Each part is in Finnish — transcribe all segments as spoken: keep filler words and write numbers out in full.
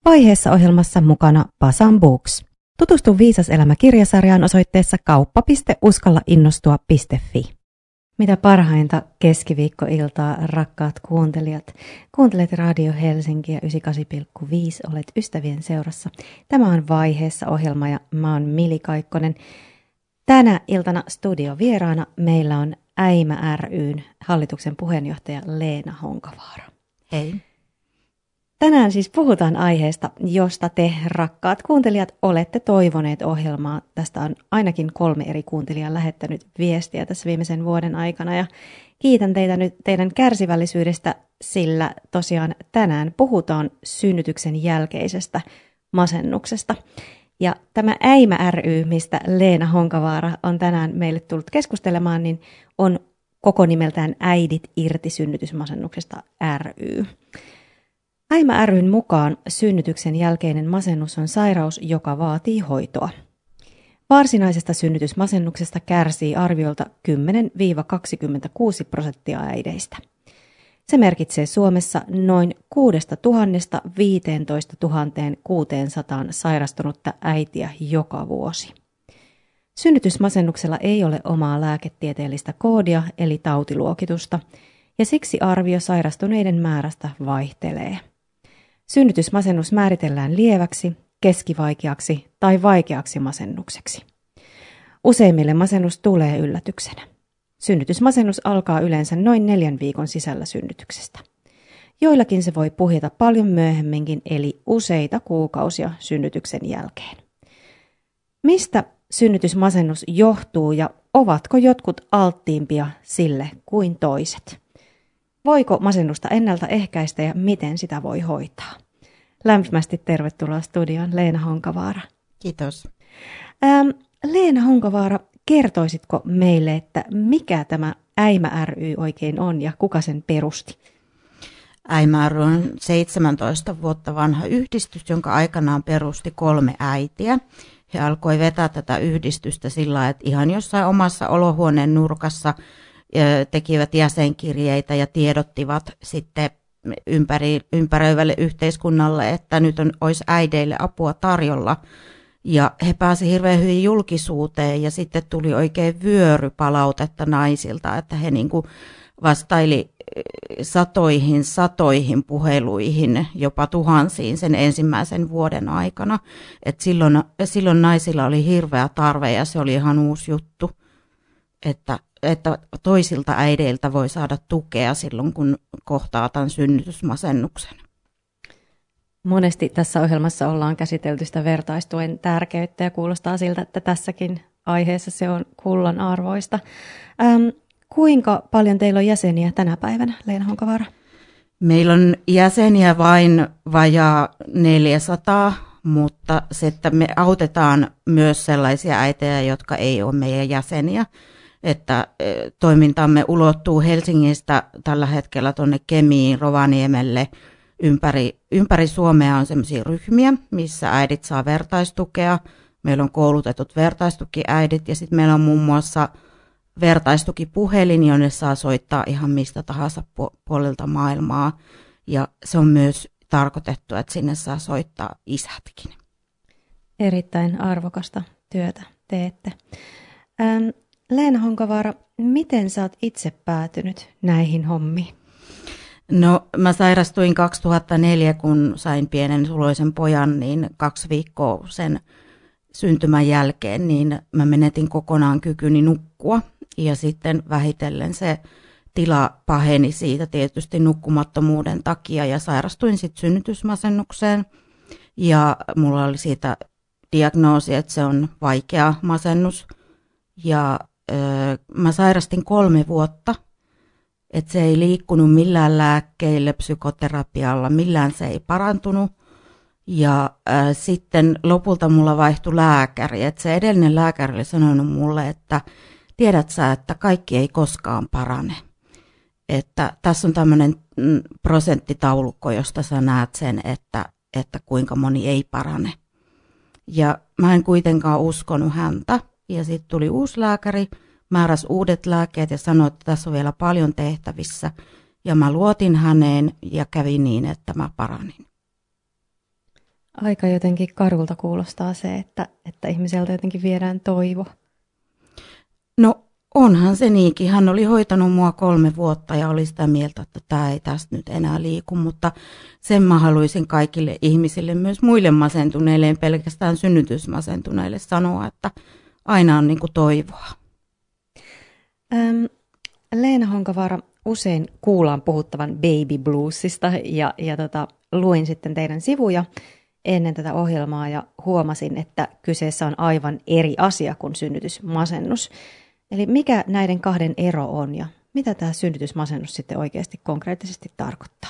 Vaiheessa ohjelmassa mukana Pasan Books. Tutustu Viisas elämä -kirjasarjaan osoitteessa kauppa piste uskalla innostua piste fi. Mitä parhainta keskiviikkoiltaa, rakkaat kuuntelijat. Kuuntelet Radio Helsinkiä yhdeksänkymmentäkahdeksan pilkku viisi, olet ystävien seurassa. Tämä on Vaiheessa ohjelma ja mä oon Mili Kaikkonen. Tänä iltana studiovieraana meillä on Äimä ry:n hallituksen puheenjohtaja Leena Honkavaara. Hei. Tänään siis puhutaan aiheesta, josta te, rakkaat kuuntelijat, olette toivoneet ohjelmaa. Tästä on ainakin kolme eri kuuntelijaa lähettänyt viestiä tässä viimeisen vuoden aikana. Ja kiitän teitä nyt teidän kärsivällisyydestä, sillä tosiaan tänään puhutaan synnytyksen jälkeisestä masennuksesta. Ja tämä Äimä ry, mistä Leena Honkavaara on tänään meille tullut keskustelemaan, niin on koko nimeltään Äidit irti synnytysmasennuksesta ry. Äimä ry:n mukaan synnytyksen jälkeinen masennus on sairaus, joka vaatii hoitoa. Varsinaisesta synnytysmasennuksesta kärsii arviolta kymmenen kaksikymmentäkuusi prosenttia äideistä. Se merkitsee Suomessa noin kuudesta tuhannesta viiteentoista tuhanteen kuuteensataan sairastunutta äitiä joka vuosi. Synnytysmasennuksella ei ole omaa lääketieteellistä koodia eli tautiluokitusta, ja siksi arvio sairastuneiden määrästä vaihtelee. Synnytysmasennus määritellään lieväksi, keskivaikeaksi tai vaikeaksi masennukseksi. Useimmille masennus tulee yllätyksenä. Synnytysmasennus alkaa yleensä noin neljän viikon sisällä synnytyksestä. Joillakin se voi puhjeta paljon myöhemminkin, eli useita kuukausia synnytyksen jälkeen. Mistä synnytysmasennus johtuu ja ovatko jotkut alttiimpia sille kuin toiset? Voiko masennusta ennaltaehkäistä ja miten sitä voi hoitaa? Lämpimästi tervetuloa studioon, Leena Honkavaara. Kiitos. Ähm, Leena Honkavaara, kertoisitko meille, että mikä tämä Äimä ry oikein on ja kuka sen perusti? Äimä ry on seitsemäntoista vuotta vanha yhdistys, jonka aikanaan perusti kolme äitiä. He alkoi vetää tätä yhdistystä sillä lailla, että ihan jossain omassa olohuoneen nurkassa tekivät jäsenkirjeitä ja tiedottivat sitten ympäri, ympäröivälle yhteiskunnalle, että nyt on, olisi äideille apua tarjolla. Ja he pääsivät hirveän hyvin julkisuuteen ja sitten tuli oikein vyöry palautetta naisilta, että he niin kuin vastaili satoihin, satoihin puheluihin, jopa tuhansiin sen ensimmäisen vuoden aikana. Et silloin, silloin naisilla oli hirveä tarve ja se oli ihan uusi juttu, että että toisilta äideiltä voi saada tukea silloin, kun kohtaa tämän synnytysmasennuksen. Monesti tässä ohjelmassa ollaan käsitelty sitä vertaistuen tärkeyttä ja kuulostaa siltä, että tässäkin aiheessa se on kullan arvoista. Ähm, kuinka paljon teillä on jäseniä tänä päivänä, Leena Honkavaara? Meillä on jäseniä vain vajaa neljäsataa, mutta se, että me autetaan myös sellaisia äitejä, jotka ei ole meidän jäseniä. Että toimintamme ulottuu Helsingistä tällä hetkellä tuonne Kemiin, Rovaniemelle. Ympäri, ympäri Suomea on sellaisia ryhmiä, missä äidit saa vertaistukea. Meillä on koulutetut vertaistukiäidit ja sitten meillä on muun muassa vertaistukipuhelin, jonne saa soittaa ihan mistä tahansa puolelta maailmaa. Ja se on myös tarkoitettu, että sinne saa soittaa isätkin. Erittäin arvokasta työtä teette. Ähm. Leena Honkavaara, miten sä oot itse päätynyt näihin hommiin? No mä sairastuin kaksituhattaneljä, kun sain pienen suloisen pojan, niin kaksi viikkoa sen syntymän jälkeen, niin mä menetin kokonaan kykyni nukkua. Ja sitten vähitellen se tila paheni siitä tietysti nukkumattomuuden takia ja sairastuin sitten synnytysmasennukseen. Ja mulla oli siitä diagnoosi, että se on vaikea masennus ja mä sairastin kolme vuotta, että se ei liikkunut millään lääkkeillä, psykoterapialla, millään se ei parantunut. Ja äh, sitten lopulta mulla vaihtui lääkäri, että se edellinen lääkäri oli sanonut mulle, että tiedät sä, että kaikki ei koskaan parane. Että tässä on tämmöinen prosenttitaulukko, josta sä näet sen, että, että kuinka moni ei parane. Ja mä en kuitenkaan uskonut häntä. Ja sitten tuli uusi lääkäri, määräsi uudet lääkkeet ja sanoi, että tässä on vielä paljon tehtävissä. Ja mä luotin häneen ja kävi niin, että mä paranin. Aika jotenkin karulta kuulostaa se, että, että ihmiseltä jotenkin viedään toivo. No onhan se niinkin. Hän oli hoitanut mua kolme vuotta ja oli sitä mieltä, että tämä ei tästä nyt enää liiku, mutta sen mä haluaisin kaikille ihmisille, myös muille masentuneille, en pelkästään synnytysmasentuneille sanoa, että aina on niin kuin toivoa. Ähm, Leena Honkavaara, usein kuullaan puhuttavan baby bluesista ja, ja tota, luin sitten teidän sivuja ennen tätä ohjelmaa ja huomasin, että kyseessä on aivan eri asia kuin synnytysmasennus. Eli mikä näiden kahden ero on ja mitä tämä synnytysmasennus sitten oikeasti konkreettisesti tarkoittaa?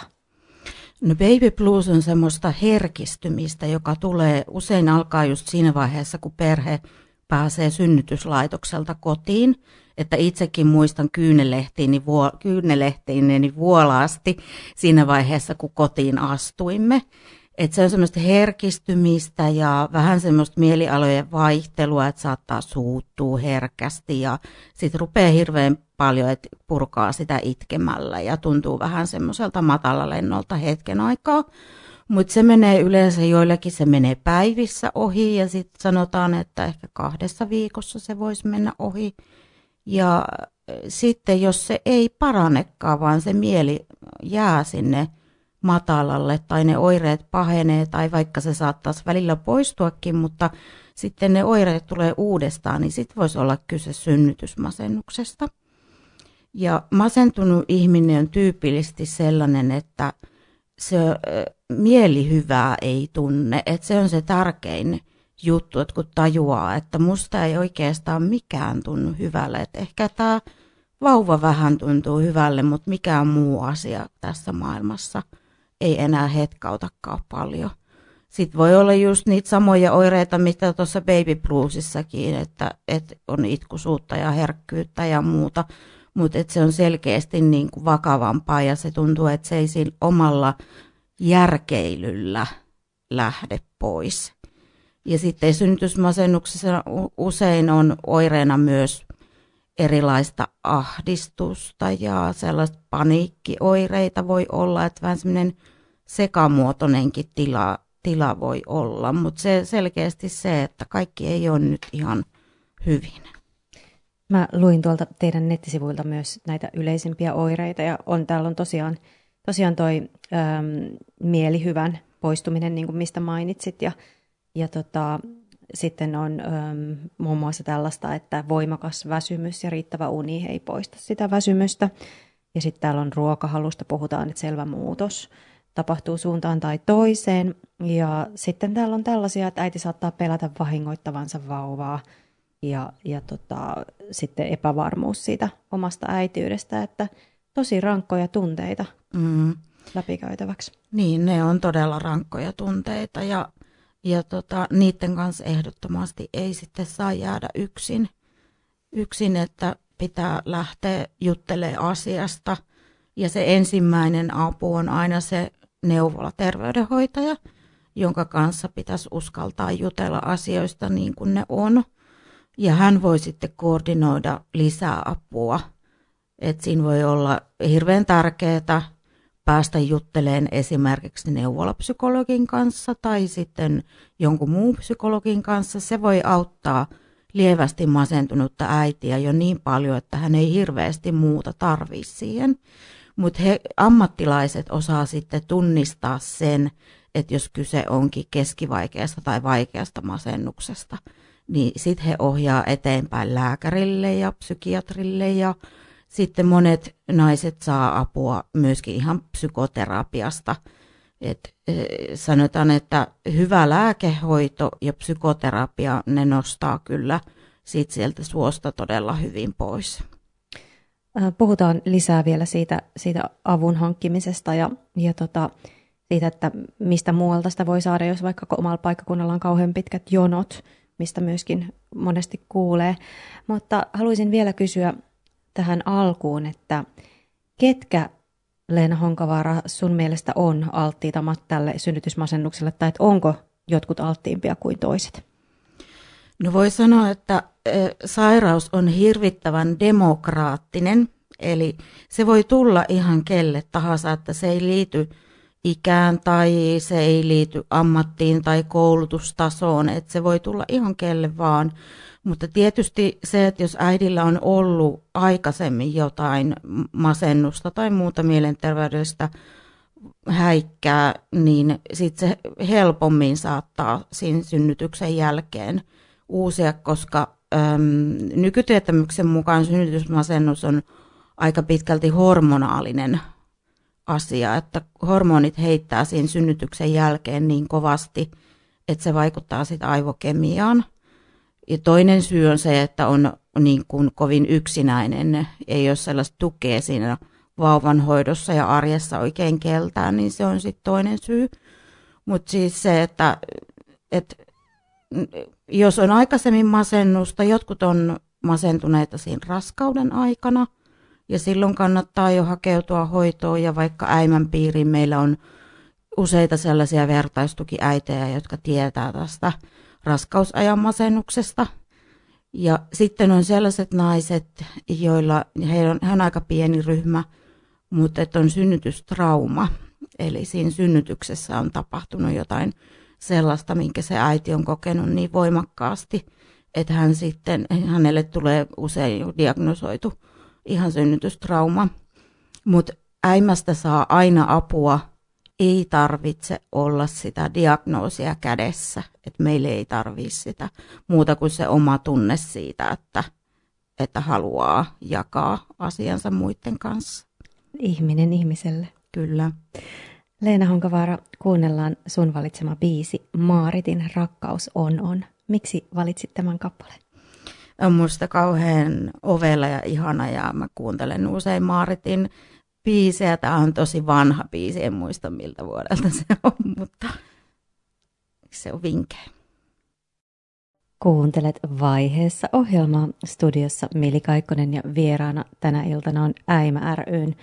No baby blues on semmoista herkistymistä, joka tulee usein alkaa just siinä vaiheessa, kun perhe pääsee synnytyslaitokselta kotiin. Että itsekin muistan kyynelehtiini, vuo, kyynelehtiini vuolaasti siinä vaiheessa, kun kotiin astuimme. Että se on semmoista herkistymistä ja vähän semmoista mielialojen vaihtelua, että saattaa suuttua herkästi ja sitten rupeaa hirveän paljon, että purkaa sitä itkemällä ja tuntuu vähän semmoiselta matalalennolta hetken aikaa. Mutta se menee yleensä joillekin, se menee päivissä ohi ja sitten sanotaan, että ehkä kahdessa viikossa se voisi mennä ohi. Ja sitten jos se ei paranekaan, vaan se mieli jää sinne matalalle tai ne oireet pahenee tai vaikka se saattaisi välillä poistuakin, mutta sitten ne oireet tulee uudestaan, niin sitten voisi olla kyse synnytysmasennuksesta. Ja masentunut ihminen on tyypillisesti sellainen, että se mielihyvää ei tunne, että se on se tärkein juttu, että kun tajuaa, että musta ei oikeastaan mikään tunnu hyvälle, että ehkä tämä vauva vähän tuntuu hyvälle, mutta mikään muu asia tässä maailmassa ei enää hetkautakaan paljon. Sitten voi olla just niitä samoja oireita, mitä tuossa baby bluesissakin, että, että on itkusuutta ja herkkyyttä ja muuta, mutta se on selkeästi niin kuin vakavampaa ja se tuntuu, että se ei sillä omalla järkeilyllä lähde pois. Ja sitten synnytysmasennuksessa usein on oireena myös erilaista ahdistusta ja sellaista paniikkioireita voi olla, että vähän semmoinen sekamuotoinenkin tila, tila voi olla, mutta se selkeästi se, että kaikki ei ole nyt ihan hyvin. Mä luin tuolta teidän nettisivuilta myös näitä yleisimpiä oireita ja on, täällä on tosiaan, tosiaan toi äm, mielihyvän poistuminen, niin kuin mistä mainitsit, ja, ja tota, sitten on äm, muun muassa tällaista, että voimakas väsymys ja riittävä uni ei poista sitä väsymystä. Ja sitten täällä on ruokahalusta, puhutaan, että selvä muutos tapahtuu suuntaan tai toiseen. Ja sitten täällä on tällaisia, että äiti saattaa pelätä vahingoittavansa vauvaa. Ja, ja tota, sitten epävarmuus siitä omasta äitiydestä, että tosi rankkoja tunteita mm. läpikäytäväksi. Niin, ne on todella rankkoja tunteita ja, ja tota, niiden kanssa ehdottomasti ei sitten saa jäädä yksin, yksin, että pitää lähteä juttelemaan asiasta. Ja se ensimmäinen apu on aina se neuvola-terveydenhoitaja, jonka kanssa pitäisi uskaltaa jutella asioista niin kuin ne on. Ja hän voi sitten koordinoida lisää apua. Et siinä voi olla hirveän tärkeää päästä juttelemaan esimerkiksi neuvolapsykologin kanssa tai sitten jonkun muun psykologin kanssa. Se voi auttaa lievästi masentunutta äitiä jo niin paljon, että hän ei hirveästi muuta tarvitse siihen. Mutta ammattilaiset osaa sitten tunnistaa sen, että jos kyse onkin keskivaikeasta tai vaikeasta masennuksesta, niin sitten he ohjaa eteenpäin lääkärille ja psykiatrille ja sitten monet naiset saa apua myöskin ihan psykoterapiasta. Et, sanotaan, että hyvä lääkehoito ja psykoterapia, ne nostaa kyllä sit sieltä suosta todella hyvin pois. Puhutaan lisää vielä siitä, siitä avun hankkimisesta ja, ja tota, siitä, että mistä muualta sitä voi saada, jos vaikka omalla paikkakunnalla on kauhean pitkät jonot, mistä myöskin monesti kuulee. Mutta haluaisin vielä kysyä tähän alkuun, että ketkä, Leena Honkavaara, sun mielestä on alttiita tälle synnytysmasennukselle, tai että onko jotkut alttiimpia kuin toiset? No voi sanoa, että sairaus on hirvittävän demokraattinen, eli se voi tulla ihan kelle tahansa, että se ei liity ikään tai se ei liity ammattiin tai koulutustasoon, että se voi tulla ihan kelle vaan. Mutta tietysti se, että jos äidillä on ollut aikaisemmin jotain masennusta tai muuta mielenterveydellistä häikkää, niin sitten se helpommin saattaa siinä synnytyksen jälkeen uusia, koska äm, nykytietämyksen mukaan synnytysmasennus on aika pitkälti hormonaalinen asia, että hormonit heittää siinä synnytyksen jälkeen niin kovasti, että se vaikuttaa sitten aivokemiaan. Ja toinen syy on se, että on niin kuin kovin yksinäinen, ei ole sellaista tukea siinä vauvanhoidossa ja arjessa oikein keltään, niin se on sitten toinen syy. Mutta siis se, että, että jos on aikaisemmin masennusta, jotkut on masentuneita siinä raskauden aikana, ja silloin kannattaa jo hakeutua hoitoon, ja vaikka äimän piiriin meillä on useita sellaisia vertaistukiäitejä, jotka tietää tästä raskausajan masennuksesta. Ja sitten on sellaiset naiset, joilla he on, he on aika pieni ryhmä, mutta että on synnytystrauma. Eli siinä synnytyksessä on tapahtunut jotain sellaista, minkä se äiti on kokenut niin voimakkaasti, että hän sitten, hänelle tulee usein diagnosoitu ihan synnytystrauma. Mutta äimästä saa aina apua, ei tarvitse olla sitä diagnoosia kädessä, että meille ei tarvitse sitä muuta kuin se oma tunne siitä, että, että haluaa jakaa asiansa muiden kanssa. Ihminen ihmiselle. Kyllä. Leena Honkavaara, kuunnellaan sun valitsema biisi Maaritin Rakkaus on on. Miksi valitsit tämän kappaleen? On musta kauhean ovella ja ihana ja mä kuuntelen usein Maaritin biisejä. Tämä on tosi vanha biisi, en muista miltä vuodelta se on, mutta se on vinkkejä. Kuuntelet Vaiheessa ohjelmaa. Studiossa Mili Kaikkonen ja vieraana tänä iltana on Äimä ry:n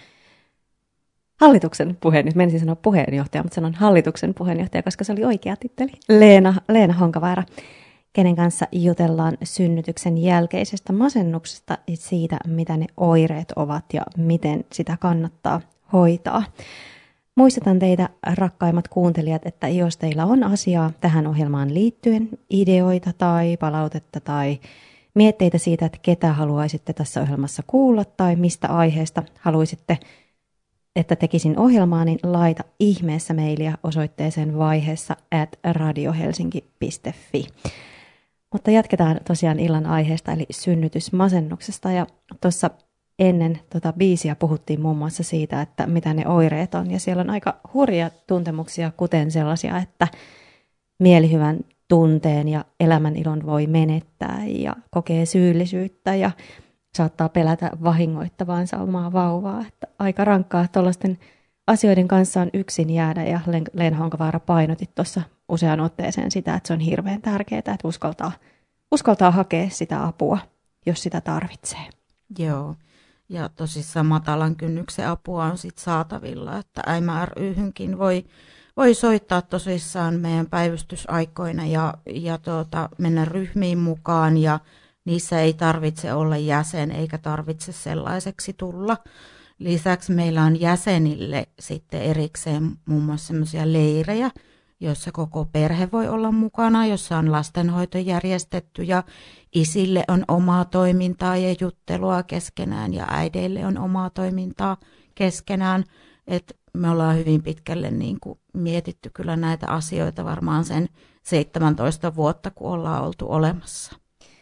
hallituksen puheenjohtaja. Menisin sanoa puheenjohtaja, mutta sanon hallituksen puheenjohtaja, koska se oli oikea titteli. Leena, Leena Honkavaara, kenen kanssa jutellaan synnytyksen jälkeisestä masennuksesta ja siitä, mitä ne oireet ovat ja miten sitä kannattaa hoitaa. Muistutan teitä, rakkaimmat kuuntelijat, että jos teillä on asiaa tähän ohjelmaan liittyen, ideoita tai palautetta tai mietteitä siitä, että ketä haluaisitte tässä ohjelmassa kuulla tai mistä aiheesta haluaisitte, että tekisin ohjelmaa, niin laita ihmeessä mailia osoitteeseen vaiheessa at radiohelsinki piste fi. Mutta jatketaan tosiaan illan aiheesta, eli synnytysmasennuksesta. Ja tuossa ennen tota biisiä puhuttiin muun muassa siitä, että mitä ne oireet on. Ja siellä on aika hurjia tuntemuksia, kuten sellaisia, että mielihyvän tunteen ja elämän ilon voi menettää ja kokee syyllisyyttä ja saattaa pelätä vahingoittavaansa omaa vauvaa. Että aika rankkaa tuollaisten asioiden kanssa on yksin jäädä, ja Leena Honkavaara painotit tuossa usean otteeseen sitä, että se on hirveän tärkeää, että uskaltaa, uskaltaa hakea sitä apua, jos sitä tarvitsee. Joo, ja tosissaan matalan kynnyksen apua on sit saatavilla, että Äimä ry:hynkin voi, voi soittaa tosissaan meidän päivystysaikoina ja, ja tuota, mennä ryhmiin mukaan, ja niissä ei tarvitse olla jäsen eikä tarvitse sellaiseksi tulla. Lisäksi meillä on jäsenille sitten erikseen muun muassa sellaisia leirejä, joissa koko perhe voi olla mukana, jossa on lastenhoito järjestetty ja isille on omaa toimintaa ja juttelua keskenään ja äideille on omaa toimintaa keskenään. Et me ollaan hyvin pitkälle niin kuin mietitty kyllä näitä asioita varmaan sen seitsemäntoista vuotta, kun ollaan oltu olemassa.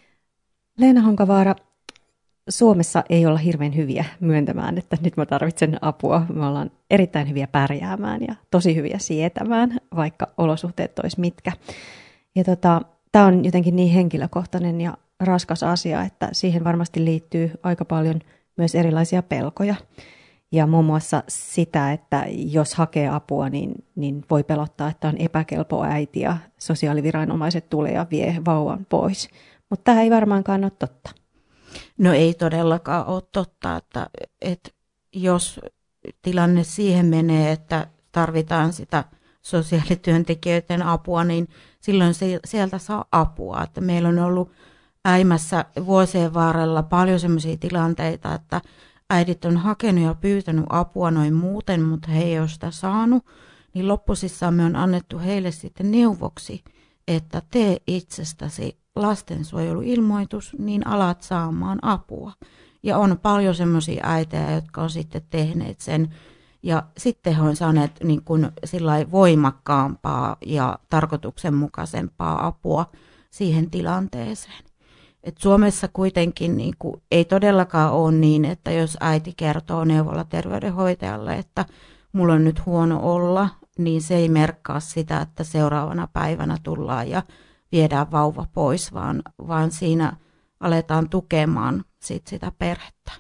Leena Honkavaara, Suomessa ei olla hirveän hyviä myöntämään, että nyt mä tarvitsen apua. Me ollaan erittäin hyviä pärjäämään ja tosi hyviä sietämään, vaikka olosuhteet olisi mitkä. Ja tota, tämä on jotenkin niin henkilökohtainen ja raskas asia, että siihen varmasti liittyy aika paljon myös erilaisia pelkoja. Ja muun muassa sitä, että jos hakee apua, niin, niin voi pelottaa, että on epäkelpo äiti ja sosiaaliviranomaiset tulee ja vie vauvan pois. Mutta tämä ei varmaankaan ole totta. No ei todellakaan ole totta, että, että jos tilanne siihen menee, että tarvitaan sitä sosiaalityöntekijöiden apua, niin silloin sieltä saa apua. Että meillä on ollut Äimässä vuosien varrella paljon sellaisia tilanteita, että äidit on hakenut ja pyytänyt apua noin muuten, mutta he ei ole sitä saanut. niin loppusissaan me on annettu heille sitten neuvoksi, että tee itsestäsi lastensuojeluilmoitus, niin alat saamaan apua. Ja on paljon semmoisia äitejä, jotka on sitten tehneet sen, ja sitten he on saaneet niin kuin sillai voimakkaampaa ja tarkoituksenmukaisempaa apua siihen tilanteeseen. Et Suomessa kuitenkin niin kuin, ei todellakaan ole niin, että jos äiti kertoo neuvolaterveydenhoitajalle, että mulla on nyt huono olla, niin se ei merkkaa sitä, että seuraavana päivänä tullaan ja viedään vauva pois, vaan, vaan siinä aletaan tukemaan sit sitä perhettä.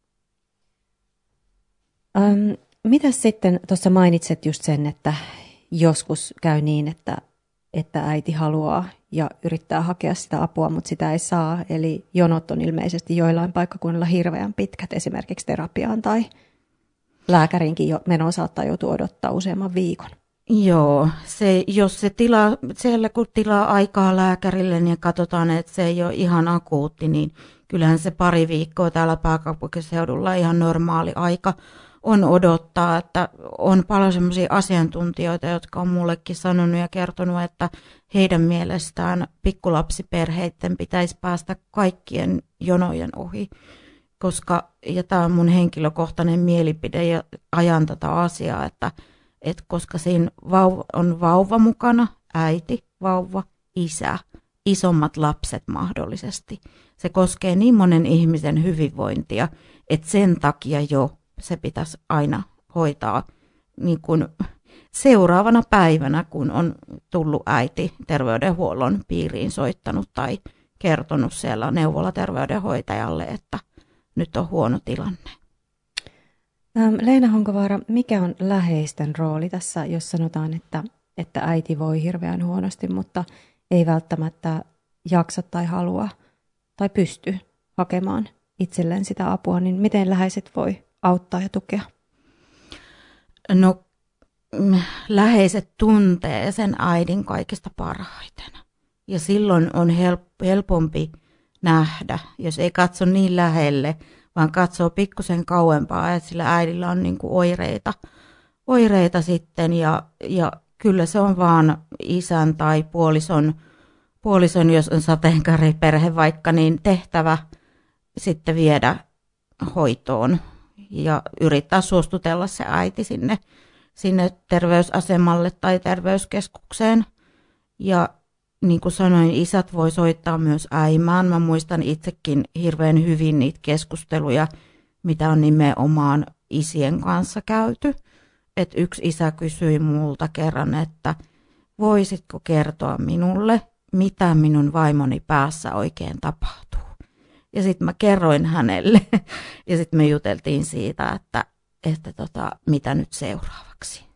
Ähm, mitäs sitten, tuossa mainitset just sen, että joskus käy niin, että, että äiti haluaa ja yrittää hakea sitä apua, mutta sitä ei saa. Eli jonot on ilmeisesti joillain paikkakunnilla hirveän pitkät, esimerkiksi terapiaan tai lääkärinkin jo menon saattaa joutua odottaa useamman viikon. Joo, se, jos se tilaa, siellä kun tilaa aikaa lääkärille niin katsotaan, että se ei ole ihan akuutti, niin kyllähän se pari viikkoa täällä pääkaupunkiseudulla ihan normaali aika on odottaa, että on paljon sellaisia asiantuntijoita, jotka on mullekin sanonut ja kertonut, että heidän mielestään pikkulapsiperheiden pitäisi päästä kaikkien jonojen ohi, koska, ja tämä on mun henkilökohtainen mielipide ja ajan tätä asiaa, että, että koska siinä vauva, on vauva mukana, äiti, vauva, isä, isommat lapset mahdollisesti. Se koskee niin monen ihmisen hyvinvointia, että sen takia jo se pitäisi aina hoitaa niin kuin seuraavana päivänä, kun on tullut äiti terveydenhuollon piiriin soittanut tai kertonut siellä neuvolaterveydenhoitajalle, että nyt on huono tilanne. Leena Honkovaara, mikä on läheisten rooli tässä, jos sanotaan, että, että äiti voi hirveän huonosti, mutta ei välttämättä jaksa tai halua tai pysty hakemaan itselleen sitä apua, niin miten läheiset voi auttaa ja tukea? No, läheiset tuntee sen äidin kaikista parhaiten. Ja silloin on helpompi nähdä, jos ei katso niin lähelle, vaan katsoo pikkusen kauempaa, että sillä äidillä on niin kuin oireita, oireita sitten. Ja, ja kyllä se on vaan isän tai puolison, puolison, jos on sateenkaariperhe vaikka, niin tehtävä sitten viedä hoitoon ja yrittää suostutella se äiti sinne, sinne terveysasemalle tai terveyskeskukseen. Ja niin kuin sanoin, isät voi soittaa myös äimään. Mä muistan itsekin hirveän hyvin niitä keskusteluja, mitä on nimenomaan isien kanssa käyty. Et yksi isä kysyi multa kerran, että voisitko kertoa minulle, mitä minun vaimoni päässä oikein tapahtuu. Ja sitten mä kerroin hänelle ja sitten me juteltiin siitä, että, että tota, mitä nyt seuraavaksi.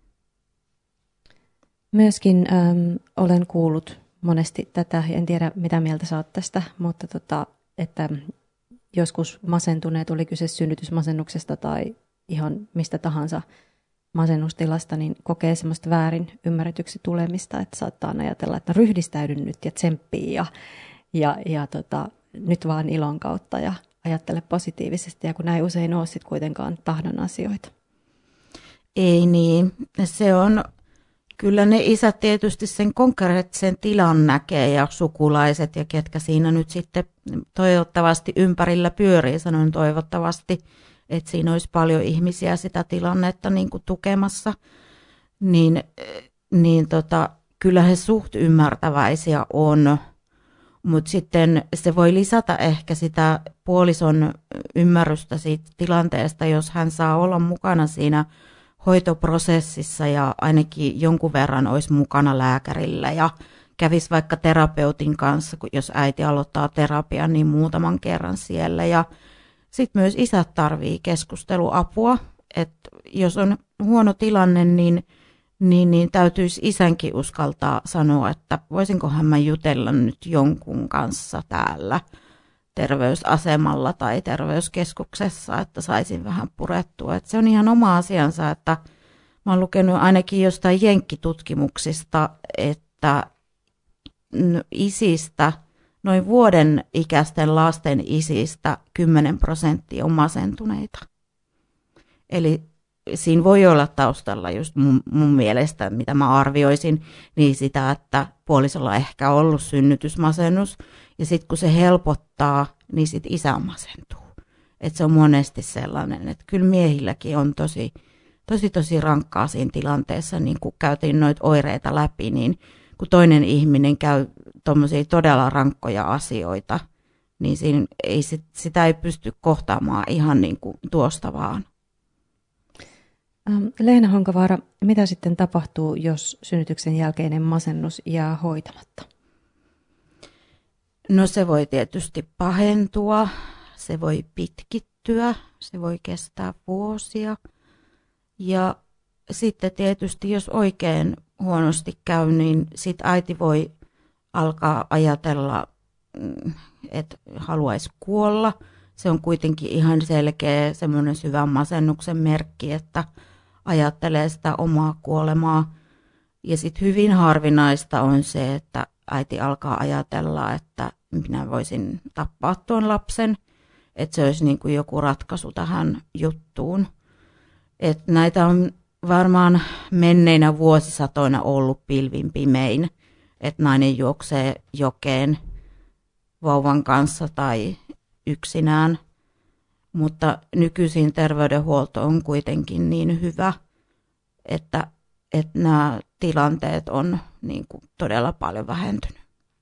Myöskin äm, olen kuullut monesti tätä, en tiedä mitä mieltä sä oot tästä, mutta tota, että joskus masentuneet, oli kyse synnytysmasennuksesta tai ihan mistä tahansa masennustilasta, niin kokee semmoista väärin ymmärretyksi tulemista, että saattaa ajatella, että ryhdistäydyn nyt ja tsemppii ja, ja, ja tota, nyt vaan ilon kautta ja ajattele positiivisesti, ja kun näin usein ole sit kuitenkaan tahdon asioita. Ei niin, se on, kyllä ne isät tietysti sen konkreettisen tilan näkee ja sukulaiset ja ketkä siinä nyt sitten toivottavasti ympärillä pyörii, sanon toivottavasti, että siinä olisi paljon ihmisiä sitä tilannetta niin kuin tukemassa, niin, niin tota, kyllä he suht ymmärtäväisiä on. Mutta sitten se voi lisätä ehkä sitä puolison ymmärrystä siitä tilanteesta, jos hän saa olla mukana siinä hoitoprosessissa ja ainakin jonkun verran olisi mukana lääkärillä ja kävisi vaikka terapeutin kanssa, jos äiti aloittaa terapian, niin muutaman kerran siellä. Ja sitten myös isät tarvii keskusteluapua, että jos on huono tilanne, niin Niin, niin täytyisi isänkin uskaltaa sanoa, että voisinkohan mä jutella nyt jonkun kanssa täällä terveysasemalla tai terveyskeskuksessa, että saisin vähän purettua. Että se on ihan oma asiansa, että mä oon lukenut ainakin jostain jenkkitutkimuksista, että isistä, noin vuoden ikäisten lasten isistä kymmenen prosenttia on masentuneita. Eli siinä voi olla taustalla just mun, mun mielestä, mitä mä arvioisin, niin sitä, että puolisolla on ehkä ollut synnytysmasennus. Ja sitten kun se helpottaa, niin sitten isä masentuu. Et se on monesti sellainen, että kyllä miehilläkin on tosi, tosi, tosi rankkaa siinä tilanteessa, niin kun käytiin noita oireita läpi, niin kun toinen ihminen käy tuommoisia todella rankkoja asioita, niin siinä ei, sitä ei pysty kohtaamaan ihan niin kuin tuosta vaan. Leena Honkavaara, mitä sitten tapahtuu, jos synnytyksen jälkeinen masennus jää hoitamatta? No se voi tietysti pahentua, se voi pitkittyä, se voi kestää vuosia. Ja sitten tietysti, jos oikein huonosti käy, niin sit äiti voi alkaa ajatella, että haluaisi kuolla. Se on kuitenkin ihan selkeä semmoinen syvän masennuksen merkki, että ajattelee sitä omaa kuolemaa. Ja sitten hyvin harvinaista on se, että äiti alkaa ajatella, että minä voisin tappaa tuon lapsen. Että se olisi niin kuin joku ratkaisu tähän juttuun. Et näitä on varmaan menneinä vuosisatoina ollut pilvin pimein, että nainen juoksee jokeen vauvan kanssa tai yksinään. Mutta nykyisin terveydenhuolto on kuitenkin niin hyvä, että, että nämä tilanteet on niin kuin todella paljon vähentynyt.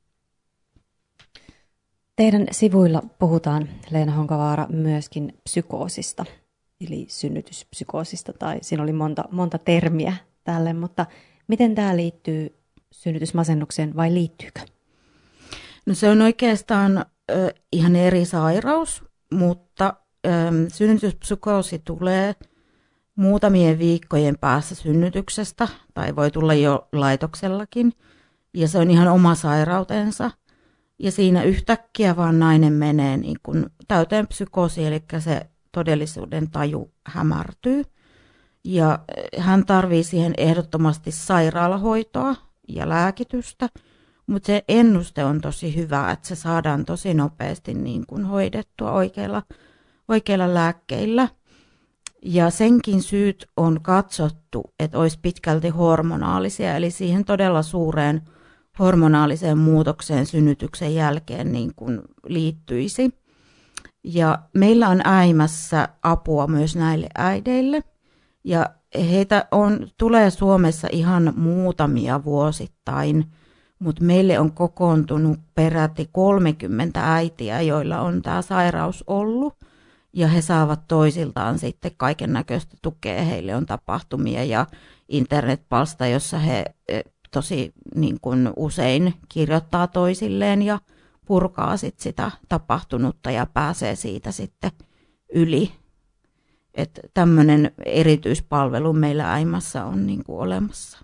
Teidän sivuilla puhutaan, Leena Honkavaara, myöskin psykoosista, eli synnytyspsykoosista, tai siinä oli monta, monta termiä tälle, mutta miten tämä liittyy synnytysmasennukseen vai liittyykö? No se on oikeastaan ö, ihan eri sairaus, mutta ö, synnytyspsykoosi tulee muutamien viikkojen päässä synnytyksestä, tai voi tulla jo laitoksellakin, ja se on ihan oma sairautensa. Ja siinä yhtäkkiä vaan nainen menee niin kuin täyteen psykoosi, eli se todellisuuden taju hämärtyy. Ja hän tarvitsee siihen ehdottomasti sairaalahoitoa ja lääkitystä, mutta se ennuste on tosi hyvä, että se saadaan tosi nopeasti niin kuin hoidettua oikeilla, oikeilla lääkkeillä. Ja senkin syyt on katsottu, että olisi pitkälti hormonaalisia, eli siihen todella suureen hormonaaliseen muutokseen synnytyksen jälkeen niin kuin liittyisi. Ja meillä on äimässä apua myös näille äideille. Ja heitä on, tulee Suomessa ihan muutamia vuosittain, mutta meille on kokoontunut peräti kolmekymmentä äitiä, joilla on tämä sairaus ollut. Ja he saavat toisiltaan sitten kaiken näköistä tukea. Heille on tapahtumia ja internetpalsta, jossa he tosi niin kuin usein kirjoittaa toisilleen ja purkaa sit sitä tapahtunutta ja pääsee siitä sitten yli. Että tämmöinen erityispalvelu meillä äimässä on niin kuin olemassa.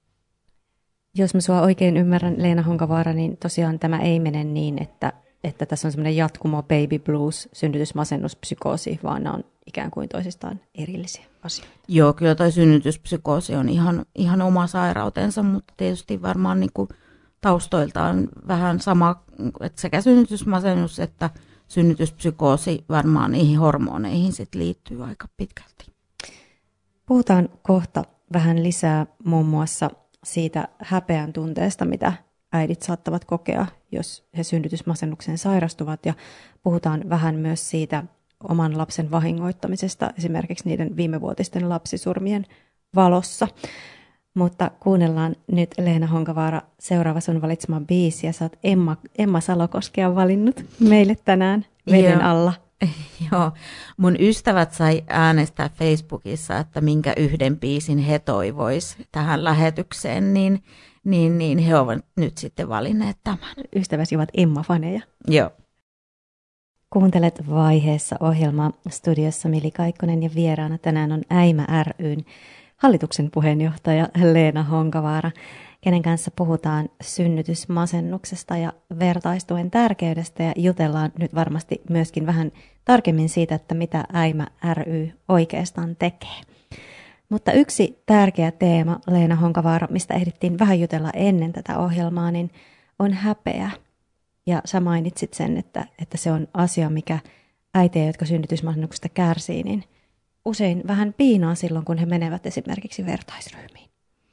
Jos mä sua oikein ymmärrän, Leena Honkavaara, niin tosiaan tämä ei mene niin, että, että tässä on semmoinen jatkumo baby blues, synnytysmasennus, psykoosi, vaan nämä on ikään kuin toisistaan erillisiä asioita. Joo, kyllä toi synnytyspsykoosi on ihan, ihan oma sairautensa, mutta tietysti varmaan niin kuin taustoiltaan vähän sama, että sekä synnytysmasennus että synnytyspsykoosi varmaan niihin hormoneihin sit liittyy aika pitkälti. Puhutaan kohta vähän lisää muun muassa siitä häpeän tunteesta, mitä äidit saattavat kokea, jos he synnytysmasennukseen sairastuvat, ja puhutaan vähän myös siitä oman lapsen vahingoittamisesta, esimerkiksi niiden viimevuotisten lapsisurmien valossa. Mutta kuunnellaan nyt, Leena Honkavaara, seuraava sun valitsema biisi, ja sä oot Emma, Emma Salokoskea valinnut meille tänään Veden alla. Joo, mun ystävät sai äänestää Facebookissa, että minkä yhden biisin he toivois tähän lähetykseen, niin, niin, niin he ovat nyt sitten valinneet tämän. Ystäväsi ovat Emma-faneja. Joo. Kuuntelet Vaiheessa ohjelmaa, studiossa Mili Kaikkonen, ja vieraana tänään on Äimä ry:n hallituksen puheenjohtaja Leena Honkavaara, kenen kanssa puhutaan synnytysmasennuksesta ja vertaistuen tärkeydestä, ja jutellaan nyt varmasti myöskin vähän tarkemmin siitä, että mitä Äimä ry oikeastaan tekee. Mutta yksi tärkeä teema, Leena Honkavaara, mistä ehdittiin vähän jutella ennen tätä ohjelmaa, niin on häpeä. Ja sä mainitsit sen, että, että se on asia, mikä äitejä, jotka synnytysmasennuksesta kärsii, niin usein vähän piinaa silloin, kun he menevät esimerkiksi vertaisryhmiin.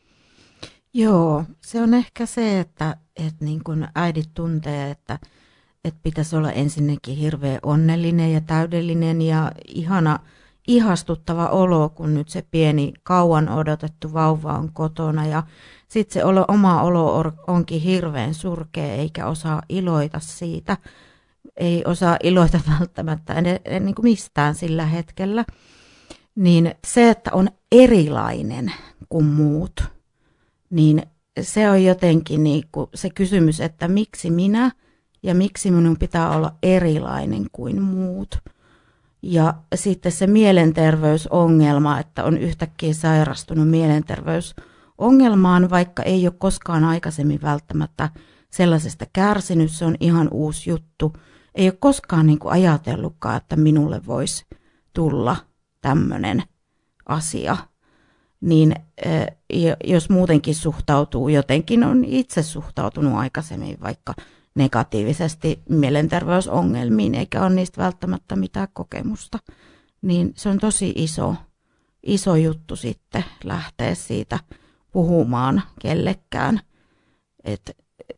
Joo, se on ehkä se, että, että niin kuin äidit tuntee, että, että pitäisi olla ensinnäkin hirveän onnellinen ja täydellinen ja ihana, ihastuttava olo, kun nyt se pieni kauan odotettu vauva on kotona ja sitten se olo, oma olo onkin hirveän surkea eikä osaa iloita siitä. Ei osaa iloita välttämättä en, en, niin kuin mistään sillä hetkellä. Niin se, että on erilainen kuin muut, niin se on jotenkin niin kuin se kysymys, että miksi minä ja miksi minun pitää olla erilainen kuin muut. Ja sitten se mielenterveysongelma, että on yhtäkkiä sairastunut mielenterveysongelmaan, vaikka ei ole koskaan aikaisemmin välttämättä sellaisesta kärsinyt, se on ihan uusi juttu. Ei ole koskaan niin kuin ajatellutkaan, että minulle voisi tulla tämmöinen asia. Niin jos muutenkin suhtautuu, jotenkin on itse suhtautunut aikaisemmin vaikka negatiivisesti mielenterveysongelmiin, eikä ole niistä välttämättä mitään kokemusta, niin se on tosi iso, iso juttu sitten lähteä siitä puhumaan kellekään. Et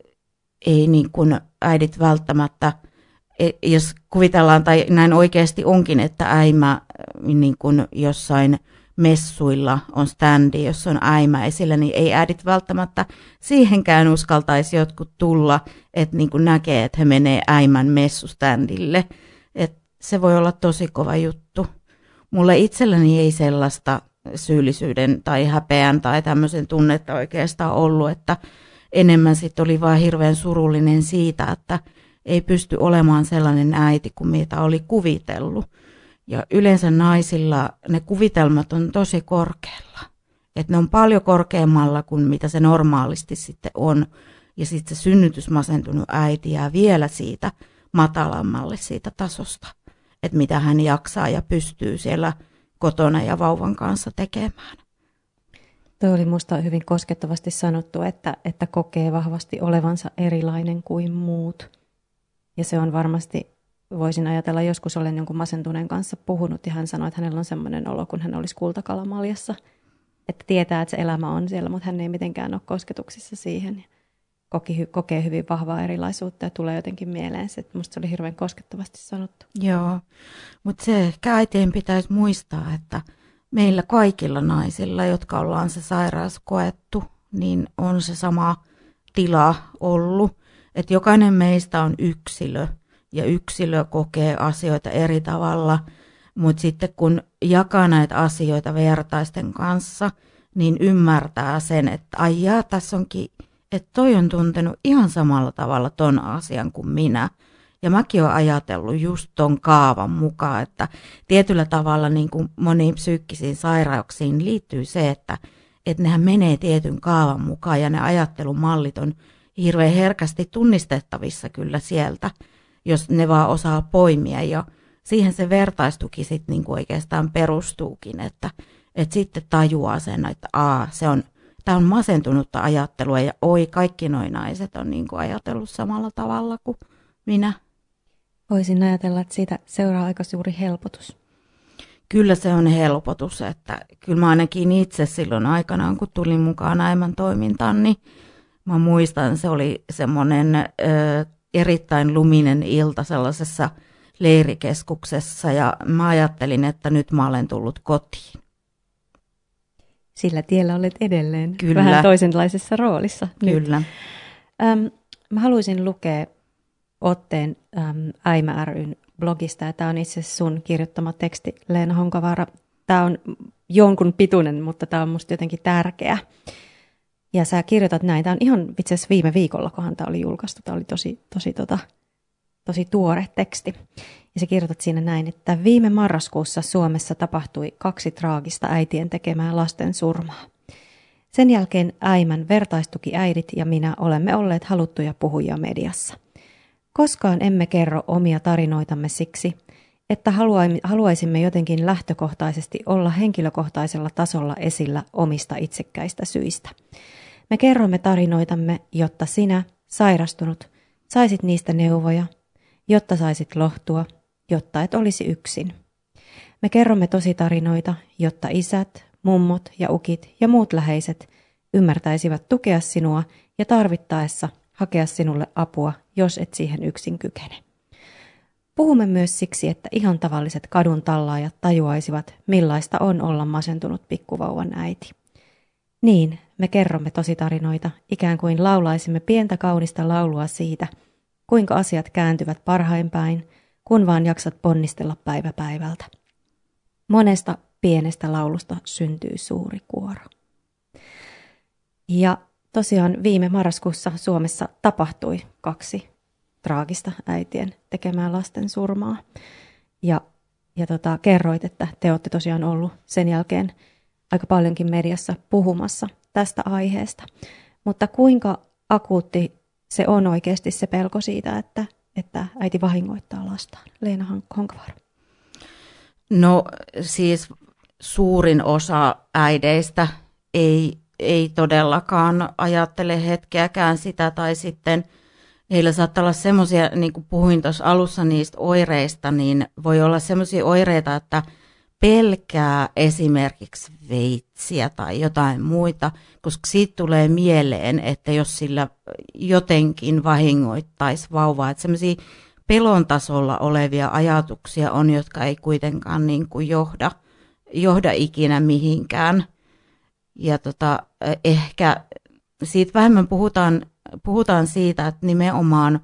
ei niin kuin äidit välttämättä, jos kuvitellaan, tai näin oikeasti onkin, että äimä niin kuin jossain messuilla on standi, jos on äimä esillä, niin ei äidit välttämättä siihenkään uskaltaisi jotkut tulla, että niin kuin näkee, että he menee äimän messuständille. Et se voi olla tosi kova juttu. Mulle itselläni ei sellaista syyllisyyden tai häpeän tai tämmöisen tunnetta oikeastaan ollut, että enemmän sitten oli vaan hirveän surullinen siitä, että ei pysty olemaan sellainen äiti kuin mitä oli kuvitellut. Ja yleensä naisilla ne kuvitelmat on tosi korkealla. Että ne on paljon korkeammalla kuin mitä se normaalisti sitten on. Ja sitten se synnytysmasentunut äiti jää vielä siitä matalammalle siitä tasosta. Että mitä hän jaksaa ja pystyy siellä kotona ja vauvan kanssa tekemään. Tuo oli minusta hyvin koskettavasti sanottu, että, että kokee vahvasti olevansa erilainen kuin muut. Ja se on varmasti... Voisin ajatella, joskus olen jonkun masentuneen kanssa puhunut ja hän sanoi, että hänellä on sellainen olo, kun hän olisi kultakalamaljassa. Että tietää, että se elämä on siellä, mutta hän ei mitenkään ole kosketuksissa siihen. Koki, kokee hyvin vahvaa erilaisuutta ja tulee jotenkin mieleen se, että minusta se oli hirveän koskettavasti sanottu. Joo, mutta se ehkä äitien pitäisi muistaa, että meillä kaikilla naisilla, jotka ollaan se sairaus koettu, niin on se sama tila ollut. Että jokainen meistä on yksilö. Ja yksilö kokee asioita eri tavalla, mutta sitten kun jakaa näitä asioita vertaisten kanssa, niin ymmärtää sen, että ai jaa, tässä onkin, että toi on tuntenut ihan samalla tavalla ton asian kuin minä. Ja mäkin olen ajatellut just ton kaavan mukaan, että tietyllä tavalla niin kuin moniin psyykkisiin sairauksiin liittyy se, että, että nehän menee tietyn kaavan mukaan ja ne ajattelumallit on hirveän herkästi tunnistettavissa kyllä sieltä, jos ne vaan osaa poimia, ja siihen se vertaistuki sitten niinku oikeastaan perustuukin, että et sitten tajuaa sen, että aa, se on, tämä on masentunutta ajattelua, ja oi, kaikki noi naiset on niinku ajatellut samalla tavalla kuin minä. Voisin ajatella, että siitä seuraa aika suuri helpotus. Kyllä se on helpotus, että kyllä mä ainakin itse silloin aikanaan, kun tulin mukaan äimän toimintaan, niin mä muistan, se oli semmoinen... Öö, erittäin luminen ilta sellaisessa leirikeskuksessa ja mä ajattelin, että nyt mä olen tullut kotiin. Sillä tiellä olet edelleen Kyllä. Vähän toisenlaisessa roolissa. Kyllä. Äm, mä haluaisin lukea otteen äm, Äimä ry:n blogista ja tämä on itse asiassa sun kirjoittama teksti, Leena Honkavaara. Tämä on jonkun pituinen, mutta tämä on musta jotenkin tärkeä. Ja sä kirjoitat näin, tämä on ihan itse asiassa viime viikolla, kunhan tämä oli julkaistu, tämä oli tosi, tosi, tota, tosi tuore teksti. Ja sä kirjoitat siinä näin, että viime marraskuussa Suomessa tapahtui kaksi traagista äitien tekemää lasten surmaa. Sen jälkeen Äimän vertaistukiäidit ja minä olemme olleet haluttuja puhujia mediassa. Koskaan emme kerro omia tarinoitamme siksi, että haluaisimme jotenkin lähtökohtaisesti olla henkilökohtaisella tasolla esillä omista itsekkäistä syistä. Me kerromme tarinoitamme, jotta sinä, sairastunut, saisit niistä neuvoja, jotta saisit lohtua, jotta et olisi yksin. Me kerromme tositarinoita, jotta isät, mummot ja ukit ja muut läheiset ymmärtäisivät tukea sinua ja tarvittaessa hakea sinulle apua, jos et siihen yksin kykene. Puhumme myös siksi, että ihan tavalliset kadun tallaajat tajuaisivat, millaista on olla masentunut pikkuvauvan äiti. Niin, me kerromme tositarinoita, ikään kuin laulaisimme pientä kaunista laulua siitä, kuinka asiat kääntyvät parhain päin, kun vaan jaksat ponnistella päivä päivältä. Monesta pienestä laulusta syntyy suuri kuoro. Ja tosiaan viime marraskuussa Suomessa tapahtui kaksi traagista äitien tekemää lasten surmaa. Ja, ja tota, kerroit, että te olette tosiaan ollut sen jälkeen aika paljonkin mediassa puhumassa tästä aiheesta. Mutta kuinka akuutti se on oikeasti se pelko siitä, että, että äiti vahingoittaa lastaan? Leena Honkavaara. No siis suurin osa äideistä ei, ei todellakaan ajattele hetkeäkään sitä, tai sitten heillä saattaa olla semmoisia, niin kuin puhuin tuossa alussa niistä oireista, niin voi olla semmoisia oireita, että pelkää esimerkiksi veitsiä tai jotain muita, koska siitä tulee mieleen, että jos sillä jotenkin vahingoittaisi vauvaa, että semmoisia pelon tasolla olevia ajatuksia on, jotka ei kuitenkaan niin kuin johda, johda ikinä mihinkään. Ja tota, ehkä siitä vähemmän puhutaan, puhutaan siitä, että nimenomaan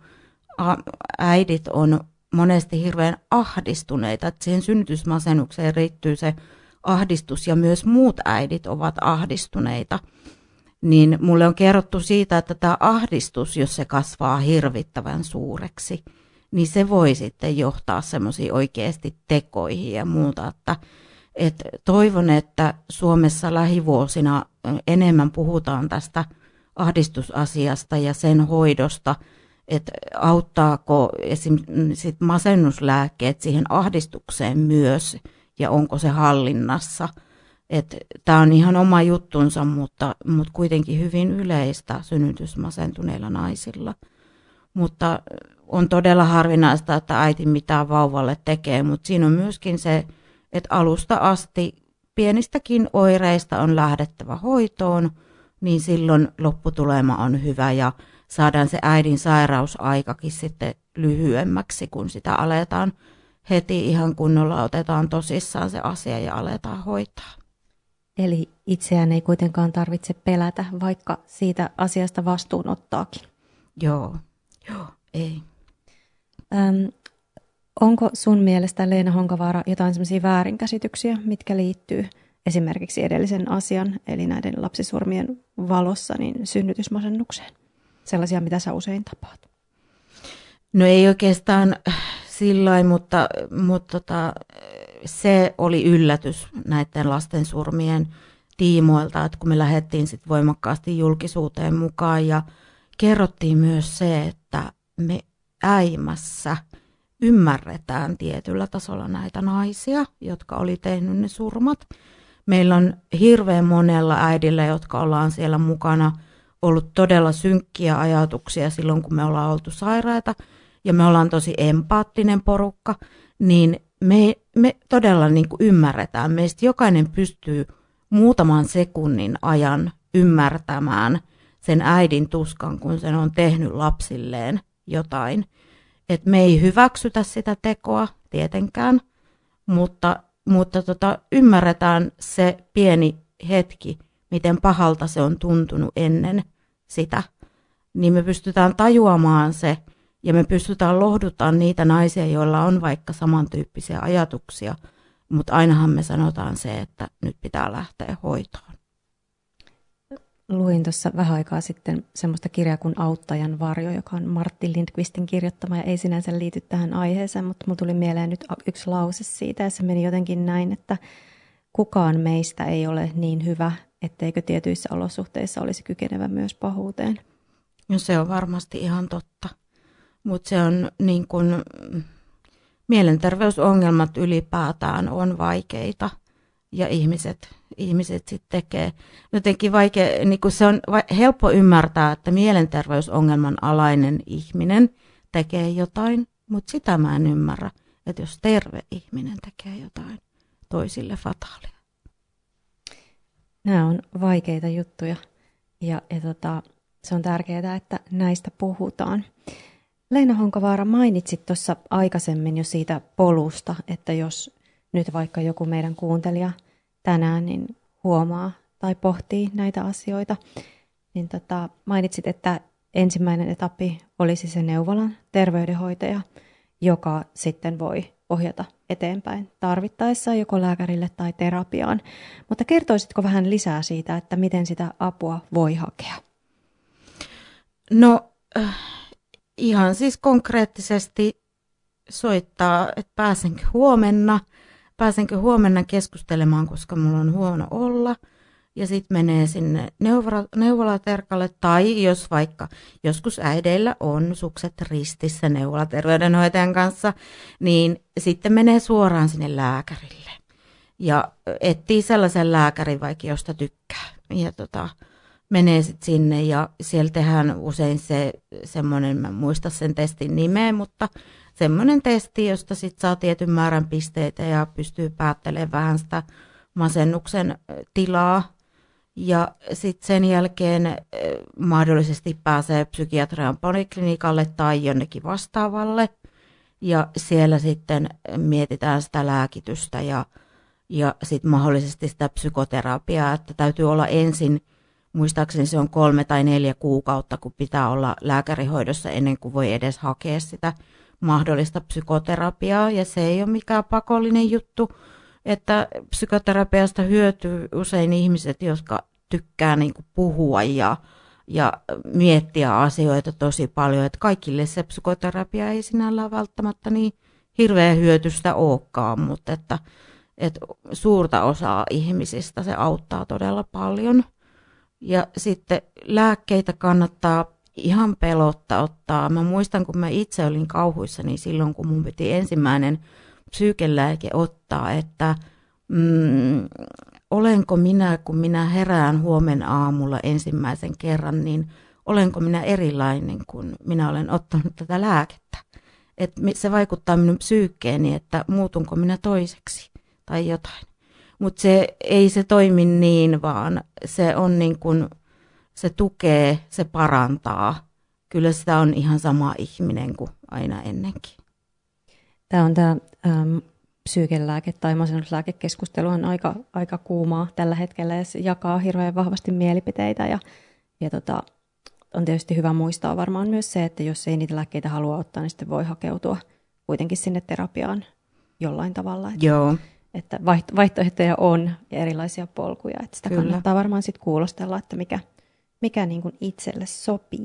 äidit on monesti hirveän ahdistuneita, että siihen synnytysmasennukseen riittyy se ahdistus ja myös muut äidit ovat ahdistuneita. Niin mulle on kerrottu siitä, että tämä ahdistus, jos se kasvaa hirvittävän suureksi, niin se voi sitten johtaa semmoisiin oikeasti tekoihin ja muuta. Että, että toivon, että Suomessa lähivuosina enemmän puhutaan tästä ahdistusasiasta ja sen hoidosta, että auttaako esimerkiksi masennuslääkkeet siihen ahdistukseen myös ja onko se hallinnassa. Tämä on ihan oma juttunsa, mutta, mutta kuitenkin hyvin yleistä synnytysmasentuneilla naisilla. Mutta on todella harvinaista, että äiti mitään vauvalle tekee, mutta siinä on myöskin se, että alusta asti pienistäkin oireista on lähdettävä hoitoon, niin silloin lopputulema on hyvä ja saadaan se äidin sairausaikakin sitten lyhyemmäksi, kun sitä aletaan heti ihan kunnolla, otetaan tosissaan se asia ja aletaan hoitaa. Eli itseään ei kuitenkaan tarvitse pelätä, vaikka siitä asiasta vastuun ottaakin. Joo, joo, ei. Öm, onko sun mielestä, Leena Honkavaara, jotain sellaisia väärinkäsityksiä, mitkä liittyy esimerkiksi edellisen asian, eli näiden lapsisurmien valossa, niin synnytysmasennukseen? Sellaisia, mitä sä usein tapaat? No ei oikeastaan sillain, mutta, mutta tota, se oli yllätys näiden lastensurmien tiimoilta, että kun me lähdettiin sit voimakkaasti julkisuuteen mukaan ja kerrottiin myös se, että me äimässä ymmärretään tietyllä tasolla näitä naisia, jotka oli tehnyt ne surmat. Meillä on hirveän monella äidillä, jotka ollaan siellä mukana, ollut todella synkkiä ajatuksia silloin, kun me ollaan oltu sairaita ja me ollaan tosi empaattinen porukka, niin me, me todella niin kuin ymmärretään. Meistä jokainen pystyy muutaman sekunnin ajan ymmärtämään sen äidin tuskan, kun sen on tehnyt lapsilleen jotain. Et me ei hyväksytä sitä tekoa tietenkään, mutta, mutta tota, ymmärretään se pieni hetki, miten pahalta se on tuntunut ennen sitä. Niin me pystytään tajuamaan se ja me pystytään lohduttamaan niitä naisia, joilla on vaikka samantyyppisiä ajatuksia, mutta ainahan me sanotaan se, että nyt pitää lähteä hoitoon. Luin tuossa vähän aikaa sitten semmoista kirjaa kuin Auttajan varjo, joka on Martti Lindqvistin kirjoittama ja ei sinänsä liity tähän aiheeseen, mutta mulla tuli mieleen nyt yksi lause siitä ja se meni jotenkin näin, että kukaan meistä ei ole niin hyvä, etteikö tietyissä olosuhteissa olisi kykenevä myös pahuuteen. No se on varmasti ihan totta, mutta se on niin kuin, mielenterveysongelmat ylipäätään on vaikeita ja ihmiset, ihmiset sitten tekee jotenkin vaikea, niin kuin se on helppo ymmärtää, että mielenterveysongelman alainen ihminen tekee jotain, mutta sitä mä en ymmärrä, että jos terve ihminen tekee jotain toisille fataalia. Nämä on vaikeita juttuja ja, ja tota, se on tärkeää, että näistä puhutaan. Leena Honkavaara, mainitsit tuossa aikaisemmin jo siitä polusta, että jos nyt vaikka joku meidän kuuntelija tänään niin huomaa tai pohtii näitä asioita, niin tota, mainitsit, että ensimmäinen etappi olisi se neuvolan terveydenhoitaja, joka sitten voi ohjata eteenpäin tarvittaessa joko lääkärille tai terapiaan. Mutta kertoisitko vähän lisää siitä, että miten sitä apua voi hakea? No äh, ihan siis konkreettisesti soittaa, että pääsenkö huomenna, pääsenkö huomenna keskustelemaan, koska mulla on huono olla. Ja sitten menee sinne neuvola, neuvolaterkalle, tai jos vaikka joskus äideillä on sukset ristissä neuvolaterveydenhoitajan kanssa, niin sitten menee suoraan sinne lääkärille. Ja etsii sellaisen lääkärin vaikka, josta tykkää. Ja tota, menee sitten sinne ja siellä tehdään usein se semmoinen, mä en muista sen testin nimeä, mutta semmoinen testi, josta sitten saa tietyn määrän pisteitä ja pystyy päättelemään vähän sitä masennuksen tilaa. Ja sitten sen jälkeen eh, mahdollisesti pääsee psykiatrian poliklinikalle tai jonnekin vastaavalle. Ja siellä sitten mietitään sitä lääkitystä ja, ja sitten mahdollisesti sitä psykoterapiaa. Että täytyy olla ensin, muistaakseni se on kolme tai neljä kuukautta, kun pitää olla lääkärihoidossa ennen kuin voi edes hakea sitä mahdollista psykoterapiaa. Ja se ei ole mikään pakollinen juttu. Että psykoterapiasta hyötyy usein ihmiset, jotka tykkää niin kuin puhua ja, ja miettiä asioita tosi paljon. Että kaikille se psykoterapia ei sinällään välttämättä niin hirveän hyötystä olekaan, mutta että, että suurta osaa ihmisistä se auttaa todella paljon. Ja sitten lääkkeitä kannattaa ihan pelotta ottaa. Mä muistan, kun mä itse olin kauhuissani silloin, kun mun piti ensimmäinen psyykelääke ottaa, että mm, olenko minä, kun minä herään huomenna aamulla ensimmäisen kerran, niin olenko minä erilainen, kun minä olen ottanut tätä lääkettä. Et se vaikuttaa minun psyykkeeni, että muutunko minä toiseksi tai jotain. Mutta se ei se toimi niin, vaan se on niin kuin, se tukee, se parantaa. Kyllä sitä on ihan sama ihminen kuin aina ennenkin. Tämä on tämä ähm, psyykelääke- tai masennuslääkekeskustelu on aika, aika kuumaa tällä hetkellä ja se jakaa hirveän vahvasti mielipiteitä. Ja, ja tota, on tietysti hyvä muistaa varmaan myös se, että jos ei niitä lääkkeitä halua ottaa, niin sitten voi hakeutua kuitenkin sinne terapiaan jollain tavalla. Että, Joo. että vaihtoehtoja on ja erilaisia polkuja. Että sitä Kyllä. kannattaa varmaan sitten kuulostella, että mikä, mikä niin kuin itselle sopii.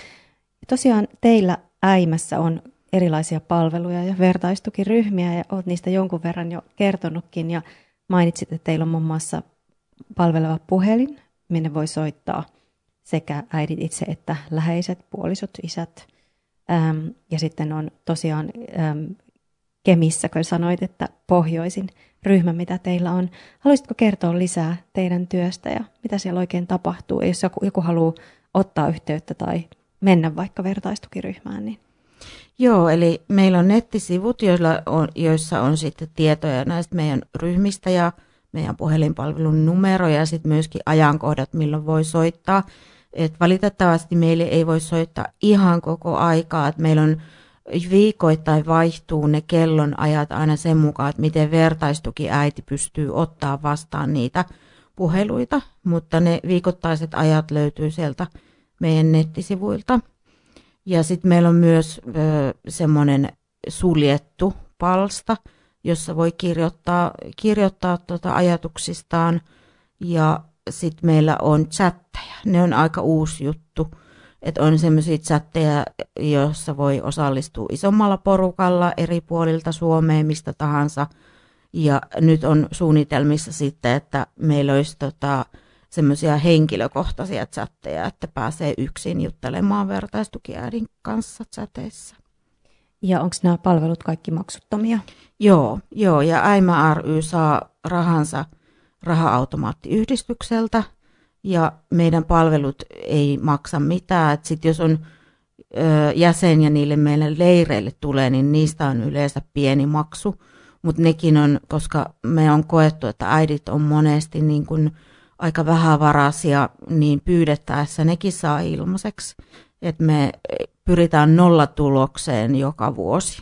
Ja tosiaan teillä Äimässä on erilaisia palveluja ja vertaistukiryhmiä ja olet niistä jonkun verran jo kertonutkin ja mainitsit, että teillä on muun muassa palveleva puhelin, minne voi soittaa sekä äidit itse että läheiset, puolisot, isät. Ähm, ja sitten on tosiaan ähm, Kemissä, kun sanoit, että pohjoisin ryhmä, mitä teillä on. Haluaisitko kertoa lisää teidän työstä ja mitä siellä oikein tapahtuu? Ja jos joku, joku haluaa ottaa yhteyttä tai mennä vaikka vertaistukiryhmään, niin Joo, eli meillä on nettisivut, joilla on, joissa on sitten tietoja näistä meidän ryhmistä ja meidän puhelinpalvelun numeroja ja sitten myöskin ajankohdat, milloin voi soittaa. Et valitettavasti meille ei voi soittaa ihan koko aikaa, että meillä on viikoittain vaihtuu ne kellonajat aina sen mukaan, että miten vertaistukiäiti pystyy ottaa vastaan niitä puheluita, mutta ne viikoittaiset ajat löytyy sieltä meidän nettisivuilta. Ja sitten meillä on myös ö, semmoinen suljettu palsta, jossa voi kirjoittaa, kirjoittaa tuota ajatuksistaan. Ja sitten meillä on chatteja. Ne on aika uusi juttu. Että on semmoisia chatteja, joissa voi osallistua isommalla porukalla eri puolilta Suomeen, mistä tahansa. Ja nyt on suunnitelmissa sitten, että meillä olisi tota, semmoisia henkilökohtaisia chatteja, että pääsee yksin juttelemaan vertaistukiäidin kanssa chateissa. Ja onko nämä palvelut kaikki maksuttomia? Joo, joo, ja Äimä ry saa rahansa raha-automaattiyhdistykseltä ja meidän palvelut ei maksa mitään. Et sit jos on jäsen ja niille meille leireille tulee, niin niistä on yleensä pieni maksu. Mutta nekin on, koska me on koettu, että äidit on monesti niin kuin aika vähävaraisia, niin pyydettäessä nekin saa ilmaiseksi. Että me pyritään nollatulokseen joka vuosi.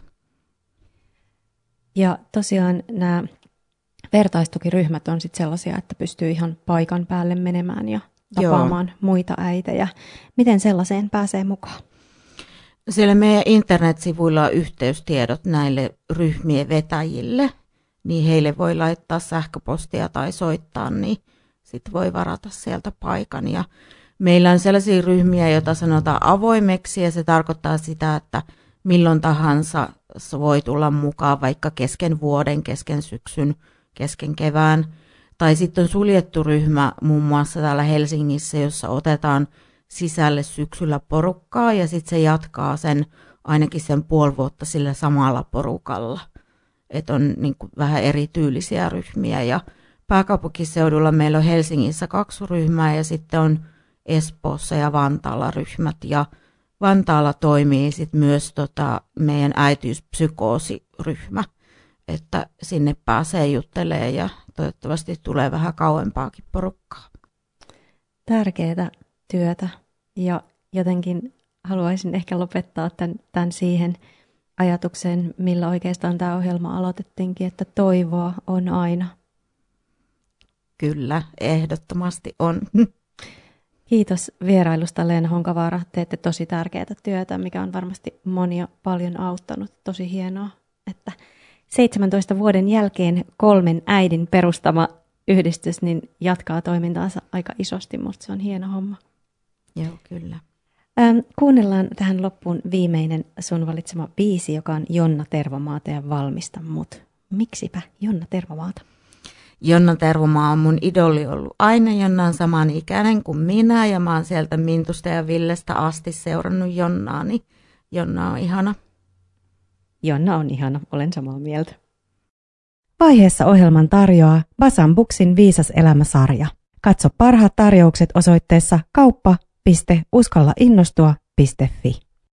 Ja tosiaan nämä vertaistukiryhmät on sitten sellaisia, että pystyy ihan paikan päälle menemään ja tapaamaan Joo. muita äitejä. Miten sellaiseen pääsee mukaan? Siellä meidän internetsivuilla on yhteystiedot näille ryhmien vetäjille, niin heille voi laittaa sähköpostia tai soittaa, niin sitten voi varata sieltä paikan. Ja meillä on sellaisia ryhmiä, joita sanotaan avoimeksi, ja se tarkoittaa sitä, että milloin tahansa voi tulla mukaan, vaikka kesken vuoden, kesken syksyn, kesken kevään. Tai sitten on suljettu ryhmä muun muassa täällä Helsingissä, jossa otetaan sisälle syksyllä porukkaa ja sitten se jatkaa sen ainakin sen puoli vuotta sillä samalla porukalla. Että on niin kuin vähän erityylisiä ryhmiä ja pääkaupunkiseudulla meillä on Helsingissä kaksi ryhmää ja sitten on Espoossa ja Vantaalla ryhmät ja Vantaalla toimii sitten myös tota meidän äitiyspsykoosiryhmä, että sinne pääsee juttelemaan ja toivottavasti tulee vähän kauempaakin porukkaa. Tärkeää työtä ja jotenkin haluaisin ehkä lopettaa tämän, tämän siihen ajatukseen, millä oikeastaan tämä ohjelma aloitettiinkin, että toivoa on aina. Kyllä, ehdottomasti on. Kiitos vierailusta, Leena Honkavaara. Teette tosi tärkeää työtä, mikä on varmasti monia paljon auttanut. Tosi hienoa, että seitsemäntoista vuoden jälkeen kolmen äidin perustama yhdistys niin jatkaa toimintaansa aika isosti, mutta se on hieno homma. Joo, kyllä. Ähm, kuunnellaan tähän loppuun viimeinen sun valitsema biisi, joka on Jonna Tervomaata ja Valmista mut. Miksipä Jonna Tervomaata? Jonna Tervomaa on mun idoli ollut aina. Jonna on samanikäinen kuin minä ja mä oon sieltä Mintusta ja Villestä asti seurannut Jonnaa, niin Jonna on ihana. Jonna on ihana, olen samaa mieltä. Vaiheessa ohjelman tarjoaa Basan Booksin Viisas elämä-sarja. Katso parhaat tarjoukset osoitteessa kauppa piste uskalla innostua piste fi.